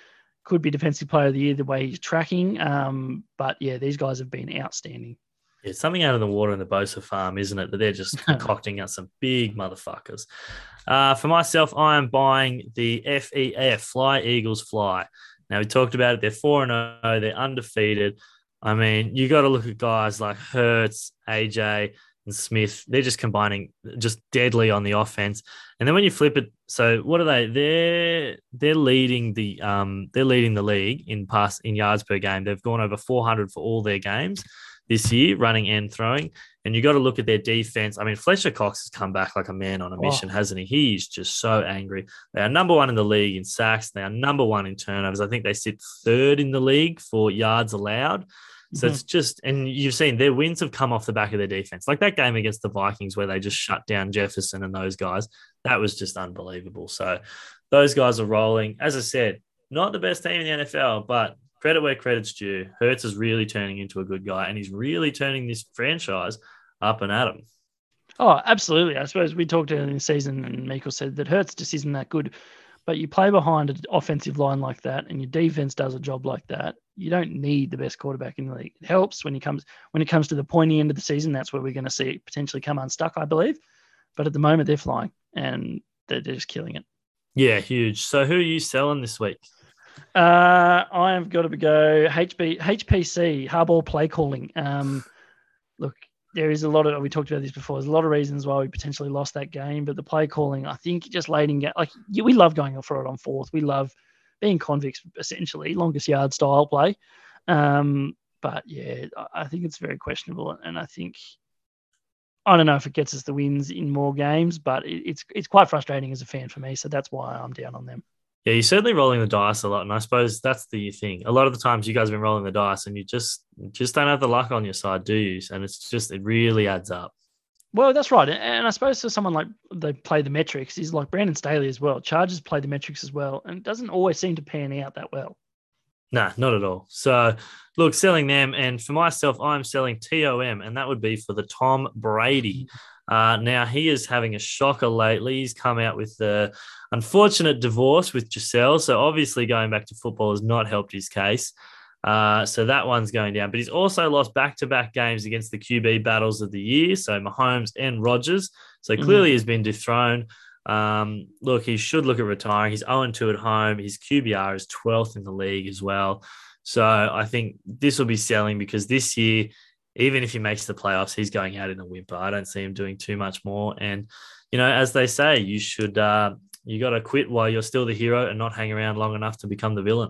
could be defensive player of the year the way he's tracking. Um, but yeah, these guys have been outstanding. It's something out of the water in the Bosa farm, isn't it? That they're just concocting out some big motherfuckers. Uh, for myself, I am buying the F E F, Fly Eagles Fly. Now, we talked about it. They're four and oh. They're undefeated. I mean, you got to look at guys like Hurts, A J, and Smith. They're just combining just deadly on the offense. And then when you flip it, so what are they? They're they're leading the um they're leading the league in pass in yards per game. They've gone over four hundred for all their games this year, running and throwing. And you got to look at their defense. I mean, Fletcher Cox has come back like a man on a mission, oh. hasn't he? He's just so angry. They are number one in the league in sacks. They are number one in turnovers. I think they sit third in the league for yards allowed. So mm-hmm. it's just, and you've seen their wins have come off the back of their defense. Like that game against the Vikings where they just shut down Jefferson and those guys. That was just unbelievable. So those guys are rolling. As I said, not the best team in the N F L, but credit where credit's due. Hurts is really turning into a good guy, and he's really turning this franchise up and at him. Oh, absolutely. I suppose we talked earlier in the season, and Meikle said that Hurts just isn't that good. But you play behind an offensive line like that, and your defense does a job like that, you don't need the best quarterback in the league. It helps when it comes when it comes to the pointy end of the season. That's where we're going to see it potentially come unstuck, I believe. But at the moment, they're flying, and they're just killing it. Yeah, huge. So who are you selling this week? Uh, I have got to go H B, H P C, hardball play calling. Um, look, there is a lot of, we talked about this before, there's a lot of reasons why we potentially lost that game, but the play calling, I think just late in, like, we love going for it on fourth. We love being convicts, essentially, longest yard style play. Um, but yeah, I think it's very questionable. And I think, I don't know if it gets us the wins in more games, but it, it's it's quite frustrating as a fan for me. So that's why I'm down on them. Yeah, you're certainly rolling the dice a lot, and I suppose that's the thing. A lot of the times you guys have been rolling the dice and you just just don't have the luck on your side, do you? And it's just, it really adds up. Well, that's right. And I suppose for someone like they play the metrics, is like Brandon Staley as well. Chargers play the metrics as well, and it doesn't always seem to pan out that well. Nah, not at all. So, look, selling them, and for myself, I'm selling T O M, and that would be for the Tom Brady. Uh, now, he is having a shocker lately. He's come out with the unfortunate divorce with Giselle. So, obviously, going back to football has not helped his case. Uh, so, that one's going down. But he's also lost back-to-back games against the Q B battles of the year. So, Mahomes and Rodgers. So, clearly, mm. he's been dethroned. Um, look, he should look at retiring. He's oh and two at home. His Q B R is twelfth in the league as well. So, I think this will be selling because this year, even if he makes the playoffs, he's going out in a whimper. I don't see him doing too much more. And, you know, as they say, you should, uh, you got to quit while you're still the hero and not hang around long enough to become the villain.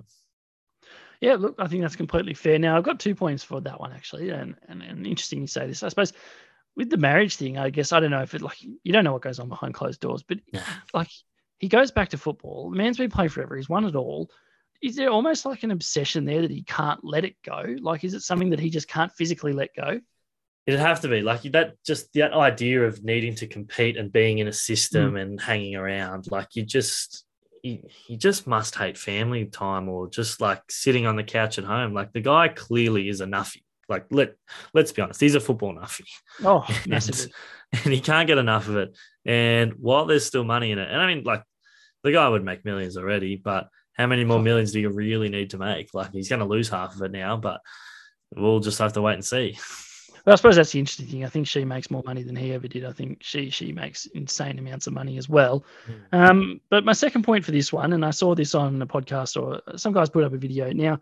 Yeah, look, I think that's completely fair. Now, I've got two points for that one, actually. And, and, and interesting you say this. I suppose with the marriage thing, I guess, I don't know if it, like, you don't know what goes on behind closed doors, but yeah. like, he goes back to football. The man's been playing forever. He's won it all. Is there almost like an obsession there that he can't let it go? Like, is it something that he just can't physically let go? It'd have to be like that. Just that idea of needing to compete and being in a system mm. and hanging around, like you just, you, you just must hate family time or just like sitting on the couch at home. Like the guy clearly is a nuffy. Like let let's be honest, he's a football nuffy. Oh, massively. And, and he can't get enough of it. And while there's still money in it, and I mean, like the guy would make millions already, but how many more millions do you really need to make? Like he's going to lose half of it now, but we'll just have to wait and see. Well, I suppose that's the interesting thing. I think she makes more money than he ever did. I think she she makes insane amounts of money as well. Mm. Um, but my second point for this one, and I saw this on a podcast or some guys put up a video. Now,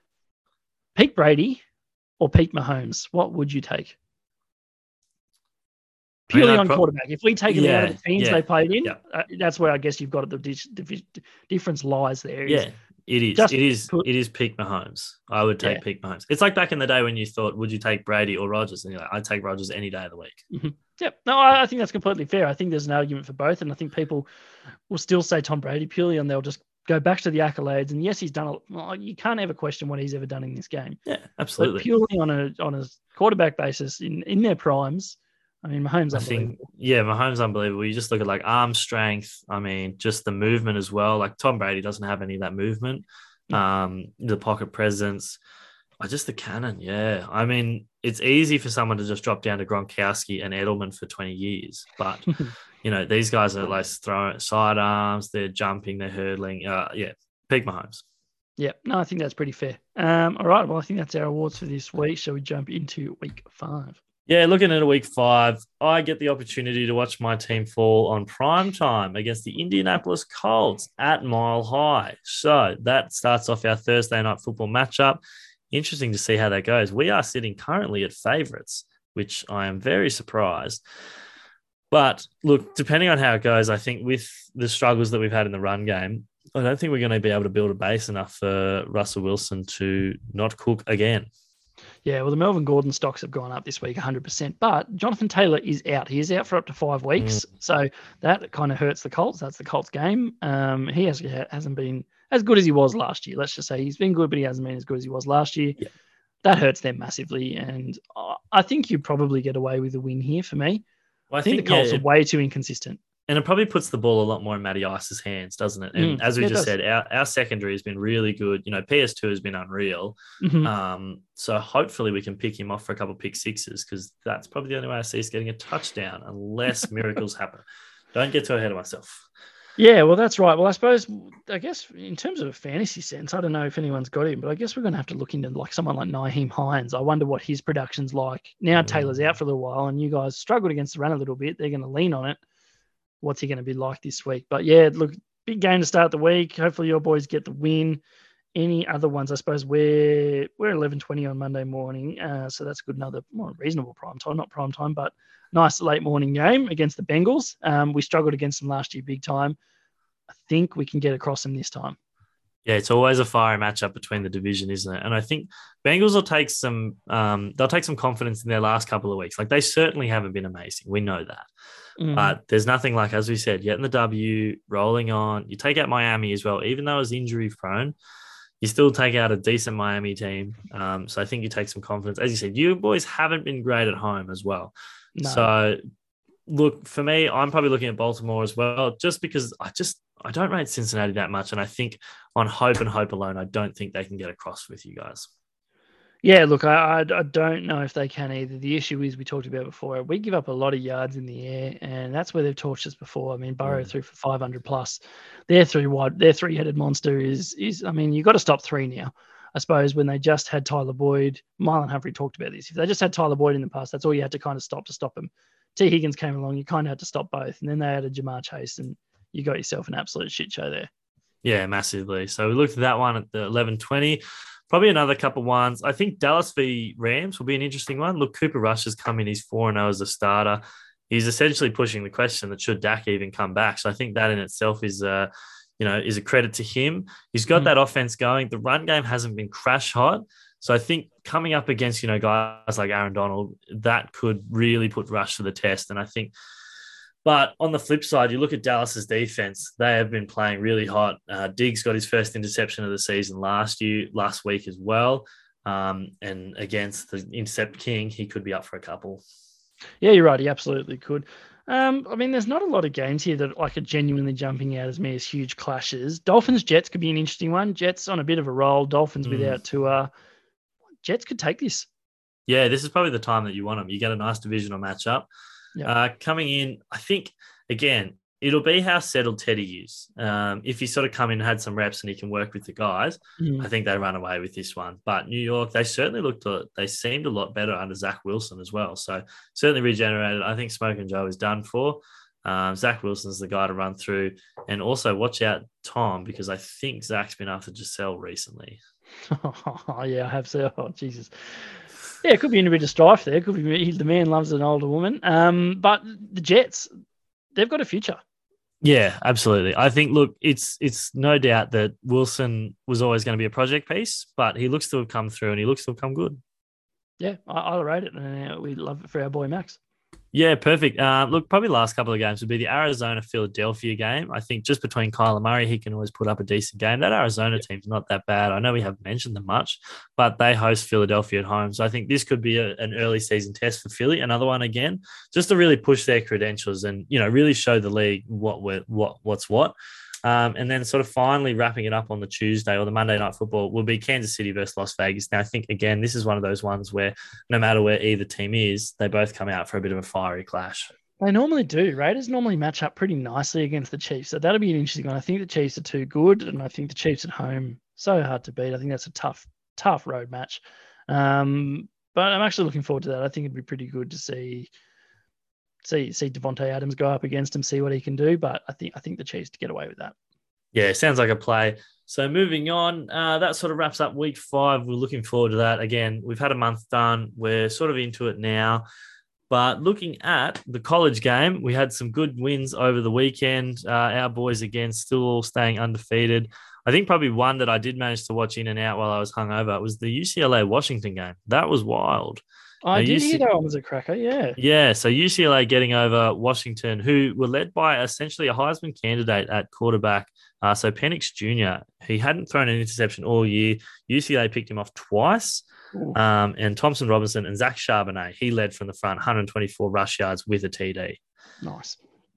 peak Brady or peak Mahomes, what would you take? Purely I mean, on pro- quarterback. If we take them yeah, out of the teams yeah, they played in, yeah. uh, that's where I guess you've got the, the difference lies there. Yeah, it is. It is. Put, it is peak Mahomes. I would take yeah. peak Mahomes. It's like back in the day when you thought, would you take Brady or Rodgers? And you're like, I'd take Rodgers any day of the week. Mm-hmm. Yep. No, I, I think that's completely fair. I think there's an argument for both, and I think people will still say Tom Brady purely, and they'll just go back to the accolades. And yes, he's done a well, you can't ever question what he's ever done in this game. Yeah, absolutely. But purely on a on a quarterback basis in, in their primes. I mean, Mahomes, I think, yeah, Mahomes, unbelievable. You just look at like arm strength. I mean, just the movement as well. Like Tom Brady doesn't have any of that movement. Um, the pocket presence, oh, just the cannon. Yeah, I mean, it's easy for someone to just drop down to Gronkowski and Edelman for twenty years, but you know these guys are like throwing side arms. They're jumping. They're hurdling. Uh, yeah, peak Mahomes. Yeah, no, I think that's pretty fair. Um, all right, well, I think that's our awards for this week. Shall we jump into week five? Yeah, looking at a week five, I get the opportunity to watch my team fall on prime time against the Indianapolis Colts at Mile High. So that starts off our Thursday night football matchup. Interesting to see how that goes. We are sitting currently at favourites, which I am very surprised. But look, depending on how it goes, I think with the struggles that we've had in the run game, I don't think we're going to be able to build a base enough for Russell Wilson to not cook again. Yeah, well, the Melvin Gordon stocks have gone up this week one hundred percent, but Jonathan Taylor is out. He is out for up to five weeks, mm. so that kind of hurts the Colts. That's the Colts game. Um, he has, hasn't been as good as he was last year. Let's just say he's been good, but he hasn't been as good as he was last year. Yeah. That hurts them massively, and I think you probably get away with a win here for me. Well, I, I think, think the Colts yeah, it, are way too inconsistent. And it probably puts the ball a lot more in Matty Ice's hands, doesn't it? And mm, as we just said, our, our secondary has been really good. You know, P S two has been unreal. Mm-hmm. Um, so hopefully we can pick him off for a couple of pick sixes, because that's probably the only way I see us getting a touchdown, unless miracles happen. Don't get too ahead of myself. Yeah, well, that's right. Well, I suppose, I guess in terms of a fantasy sense, I don't know if anyone's got him, but I guess we're going to have to look into like someone like Nyheim Hines. I wonder what his production's like. Now mm. Taylor's out for a little while, and you guys struggled against the run a little bit. They're going to lean on it. What's he going to be like this week? But yeah, look, big game to start the week. Hopefully your boys get the win. Any other ones? I suppose we're we're eleven twenty on Monday morning, uh, so that's good. Another more reasonable prime time, not prime time, but nice late morning game against the Bengals. Um, we struggled against them last year big time. I think we can get across them this time. Yeah, it's always a fiery matchup between the division, isn't it? And I think Bengals will take some um, they'll take some confidence in their last couple of weeks. Like, they certainly haven't been amazing. We know that. Mm. But there's nothing like, as we said, getting the W, rolling on. You take out Miami as well, even though it's injury prone, you still take out a decent Miami team. Um, so I think you take some confidence. As you said, you boys haven't been great at home as well. No. So look, for me, I'm probably looking at Baltimore as well, just because I just I don't rate Cincinnati that much. And I think on hope and hope alone, I don't think they can get across with you guys. Yeah, look, I, I, I don't know if they can either. The issue is, we talked about before, we give up a lot of yards in the air, and that's where they've torched us before. I mean, Burrow mm. threw for five hundred plus. Their three wide, their three-headed monster is, is I mean, you've got to stop three now. I suppose when they just had Tyler Boyd, Marlon Humphrey talked about this. If they just had Tyler Boyd in the past, that's all you had to kind of stop to stop him. T. Higgins came along, you kind of had to stop both. And then they added Jamar Chase, and you got yourself an absolute shit show there. Yeah, massively. So we looked at that one at the eleven twenty. Probably another couple ones. I think Dallas v Rams will be an interesting one. Look, Cooper Rush has come in. He's four and oh as a starter. He's essentially pushing the question that should Dak even come back. So I think that in itself is, uh, you know, is a credit to him. He's got mm-hmm. that offense going. The run game hasn't been crash hot. So I think coming up against, you know, guys like Aaron Donald, that could really put Rush to the test. And I think, but on the flip side, you look at Dallas's defense, they have been playing really hot. Uh, Diggs got his first interception of the season last year, last week as well. Um, and against the intercept king, he could be up for a couple. Yeah, you're right. He absolutely could. Um, I mean, there's not a lot of games here that like are genuinely jumping out as me as huge clashes. Dolphins Jets could be an interesting one. Jets on a bit of a roll. Dolphins mm. without Tua. Jets could take this. Yeah, this is probably the time that you want them. You get a nice divisional matchup. Yeah. Uh, coming in, I think, again, it'll be how settled Teddy is. Um, if he sort of come in and had some reps and he can work with the guys, mm. I think they run away with this one. But New York, they certainly looked, a, they seemed a lot better under Zach Wilson as well. So certainly regenerated. I think Smoke and Joe is done for. Um, Zach Wilson's the guy to run through. And also watch out Tom, because I think Zach's been after Giselle recently. Oh, yeah, I have so. Oh, Jesus. Yeah, it could be in a bit of strife there. It could be the man loves an older woman. Um, but the Jets, they've got a future. Yeah, absolutely. I think, look, it's it's no doubt that Wilson was always going to be a project piece, but he looks to have come through and he looks to have come good. Yeah, I, I'll rate it, and uh, we love it for our boy Max. Yeah, perfect. Uh, look, probably the last couple of games would be the Arizona-Philadelphia game. I think just between Kyler Murray, he can always put up a decent game. That Arizona team's not that bad. I know we haven't mentioned them much, but they host Philadelphia at home. So I think this could be a, an early season test for Philly. Another one again, just to really push their credentials and, you know, really show the league what we're, what what's what. Um, and then sort of finally wrapping it up on the Tuesday or the Monday Night Football will be Kansas City versus Las Vegas. Now, I think, again, this is one of those ones where no matter where either team is, they both come out for a bit of a fiery clash. They normally do. Raiders normally match up pretty nicely against the Chiefs. So that'll be an interesting one. I think the Chiefs are too good, and I think the Chiefs at home So hard to beat. I think that's a tough, tough road match. Um, but I'm actually looking forward to that. I think it'd be pretty good to see see see Devontae Adams go up against him, see what he can do. But I think I think the Chiefs to get away with that. Yeah, sounds like a play. So moving on, uh, that sort of wraps up week five. We're looking forward to that. Again, we've had a month done. We're sort of into it now. But looking at the college game, we had some good wins over the weekend. Uh, our boys, again, still all staying undefeated. I think probably one that I did manage to watch in and out while I was hungover was the U C L A Washington game. That was wild. I now, did U C- hear that one was a cracker, yeah. Yeah, so U C L A getting over Washington, who were led by essentially a Heisman candidate at quarterback. Uh, so Penix Junior, he hadn't thrown an interception all year. U C L A picked him off twice. Um, and Thompson Robinson and Zach Charbonnet, he led from the front, one hundred twenty-four rush yards with a T D. Nice.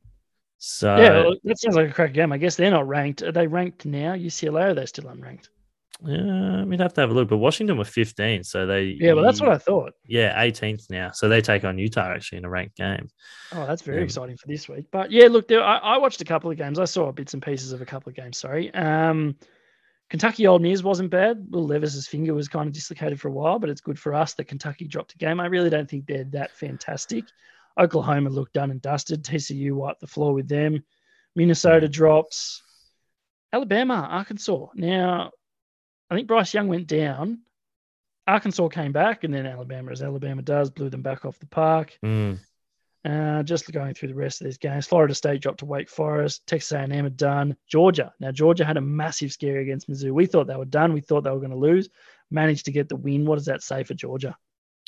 So yeah, well, that sounds like a crack game. I guess they're not ranked. Are they ranked now, U C L A, or are they still unranked? Yeah, we'd have to have a look. But Washington were fifteen, so they yeah, well, that's what I thought. Yeah, eighteenth now, so they take on Utah actually in a ranked game. Oh, that's very Um, exciting for this week. But yeah, look, there, I, I watched a couple of games. I saw bits and pieces of a couple of games. Sorry, um, Kentucky Old Miss wasn't bad. Will Levis's finger was kind of dislocated for a while, but it's good for us that Kentucky dropped a game. I really don't think they're that fantastic. Oklahoma looked done and dusted. T C U wiped the floor with them. Minnesota drops. Alabama, Arkansas. Now, I think Bryce Young went down. Arkansas came back, and then Alabama, as Alabama does, blew them back off the park. Mm. Uh, just going through the rest of these games, Florida State dropped to Wake Forest. Texas A and M had done. Georgia. Now, Georgia had a massive scare against Mizzou. We thought they were done. We thought they were going to lose. Managed to get the win. What does that say for Georgia?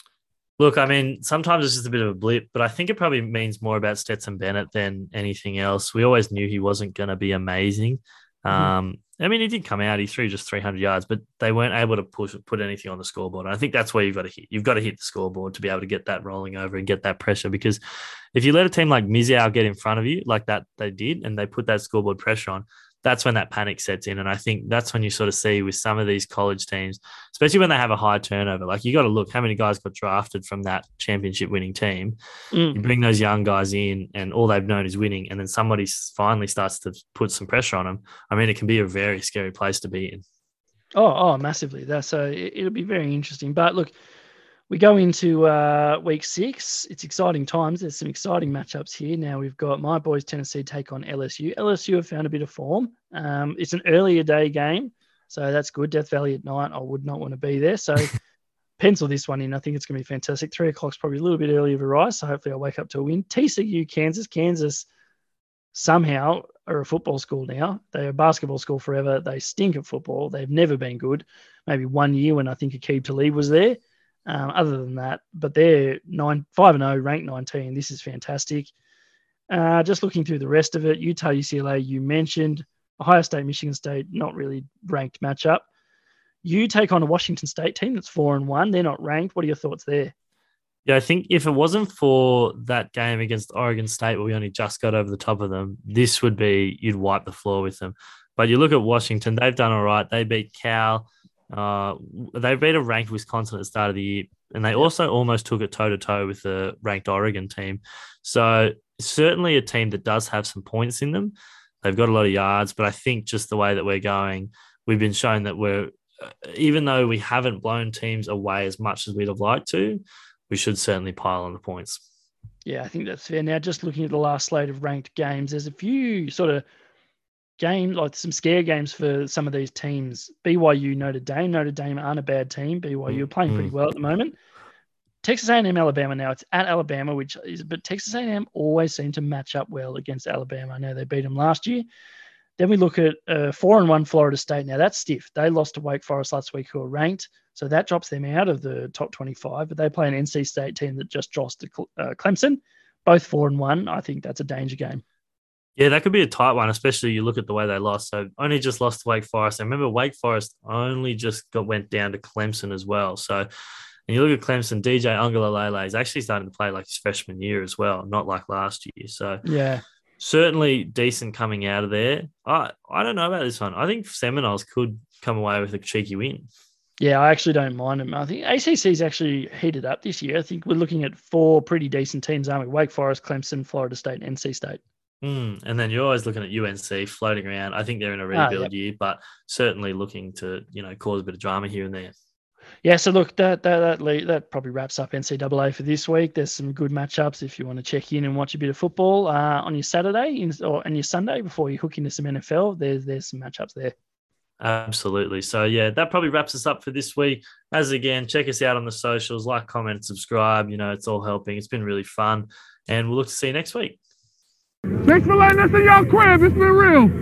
Look, I mean, sometimes it's just a bit of a blip, but I think it probably means more about Stetson Bennett than anything else. We always knew he wasn't going to be amazing. Um, I mean, he did come out. He threw just three hundred yards, but they weren't able to push put anything on the scoreboard. And I think that's where you've got to hit. You've got to hit the scoreboard to be able to get that rolling over and get that pressure. Because if you let a team like Mizzou get in front of you like that they did, and they put that scoreboard pressure on, that's when that panic sets in. And I think that's when you sort of see with some of these college teams, especially when they have a high turnover, like you got to look how many guys got drafted from that championship winning team. Mm. You bring those young guys in and all they've known is winning. And then somebody finally starts to put some pressure on them. I mean, it can be a very scary place to be in. Oh, oh, massively. That's so it, it'll be very interesting. But look, we go into uh, week six. It's exciting times. There's some exciting matchups here. Now we've got my boys Tennessee take on L S U. L S U have found a bit of form. Um, it's an earlier day game, so that's good. Death Valley at night. I would not want to be there. So pencil this one in. I think it's going to be fantastic. Three o'clock's probably a little bit early of a rise, so hopefully I'll wake up to a win. T C U, Kansas. Kansas somehow are a football school now. They're a basketball school forever. They stink at football. They've never been good. Maybe one year when I think Aqib Talib was there. Um, other than that, but they're nine, five and oh, ranked nineteen. This is fantastic. Uh, just looking through the rest of it, Utah, U C L A, you mentioned. Ohio State, Michigan State, not really ranked matchup. You take on a Washington State team that's four and one. They're not ranked. What are your thoughts there? Yeah, I think if it wasn't for that game against Oregon State where we only just got over the top of them, this would be, you'd wipe the floor with them. But you look at Washington, they've done all right. They beat Cal. Uh, they beat a ranked Wisconsin at the start of the year, and they also almost took it toe-to-toe with the ranked Oregon team. So certainly a team that does have some points in them. They've got a lot of yards, but I think just the way that we're going, we've been shown that we're, even though we haven't blown teams away as much as we'd have liked to, we should certainly pile on the points. Yeah, I think that's fair. Now, just looking at the last slate of ranked games, there's a few sort of game, like some scare games for some of these teams. B Y U, Notre Dame. Notre Dame aren't a bad team. B Y U are playing pretty well at the moment. Texas A and M, Alabama now. It's at Alabama, which is, but Texas A and M always seem to match up well against Alabama. I know they beat them last year. Then we look at uh, four and one Florida State. Now that's stiff. They lost to Wake Forest last week, who are ranked, so that drops them out of the top twenty-five. But they play an N C State team that just lost to uh, Clemson, both four and one. I think that's a danger game. Yeah, that could be a tight one, especially you look at the way they lost. So only just lost to Wake Forest. And remember, Wake Forest only just got went down to Clemson as well. So, and you look at Clemson, D J Uiagalelei is actually starting to play like his freshman year as well, not like last year. So yeah, certainly decent coming out of there. I I don't know about this one. I think Seminoles could come away with a cheeky win. Yeah, I actually don't mind them. I think A C C's actually heated up this year. I think we're looking at four pretty decent teams, aren't we? Wake Forest, Clemson, Florida State, N C State. Mm, and then you're always looking at U N C floating around. I think they're in a Ah, rebuild yep. year, but certainly looking to, you know, cause a bit of drama here and there. Yeah, so look, that that that, le- that probably wraps up N C double A for this week. There's some good matchups if you want to check in and watch a bit of football uh, on your Saturday in, or on your Sunday before you hook into some N F L. There's there's some matchups there. Absolutely. So, yeah, that probably wraps us up for this week. As again, check us out on the socials, like, comment, subscribe. You know, it's all helping. It's been really fun. And we'll look to see you next week. Thanks for letting us in your crib. It's been real.